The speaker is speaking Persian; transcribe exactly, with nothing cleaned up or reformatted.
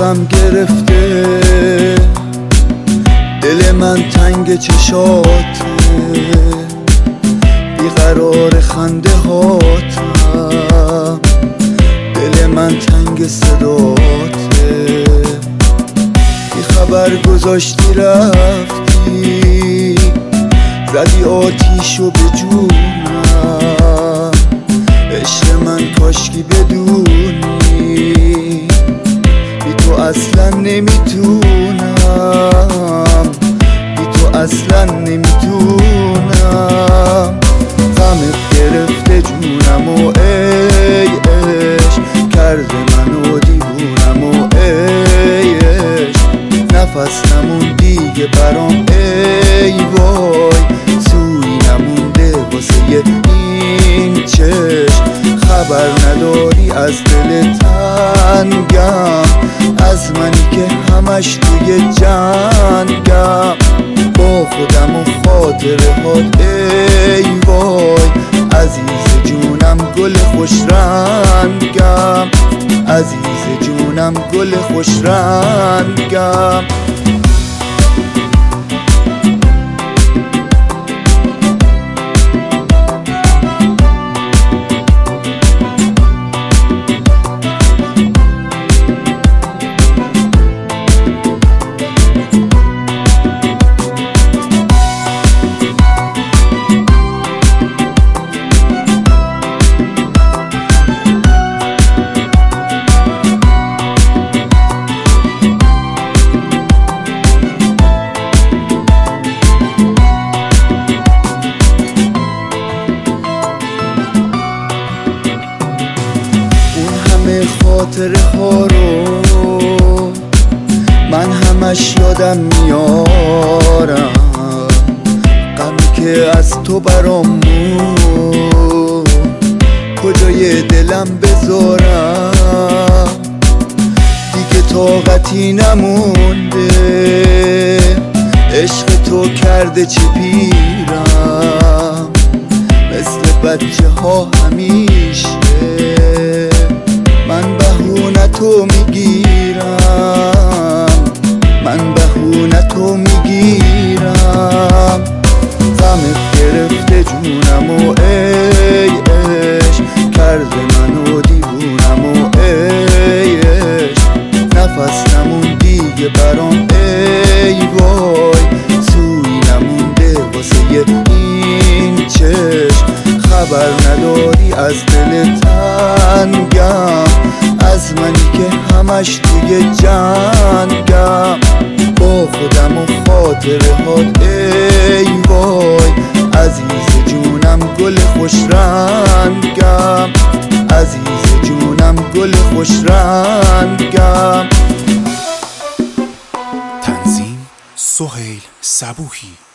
غم گرفته دل من تنگ چشاته، بیقرار خنده هاتم، دل من تنگ صداته. بی خبر گذاشتی رفتی، زدی آتیشو به جونم. عشق من کاشکی بدونی بی تو اصلا نمیتونم، بی تو اصلا نمیتونم. غمت گرفته جونم و ای عشق کرده منو دیوونم و ای عشق نفس نموندی برام ای وای، سوی نمونده واسه این چشم. خبر نداری از دل تنگم، از منی که همش توی جنگم. با خودم و خاطره هات ای وای، عزیز جونم گل خوش رنگم، عزیز جونم گل خوش رنگم. خاطره ها رو من همش یادم میارم، غمی که از تو برام موند کجای دلم بذارم. دیگه طاقتی نمونده، عشق تو کرده چی پیرم. مثل بچه ها همیشه من بهونه تو میگیرم، من بهونه تو میگیرم. غمت گرفته جونم و ای عشق کرده منو دیوونم و ای عشق نفس نموندی برام ای وای، سوی نمونده واسه این چشم. خبر نداری از دل تنگم، از منی که همش توی جنگم. با خودم و خاطره هات ای وای، عزیز جونم گل خوش رنگم، عزیز جونم گل خوش رنگم. تنظیم سهیل صبوحی.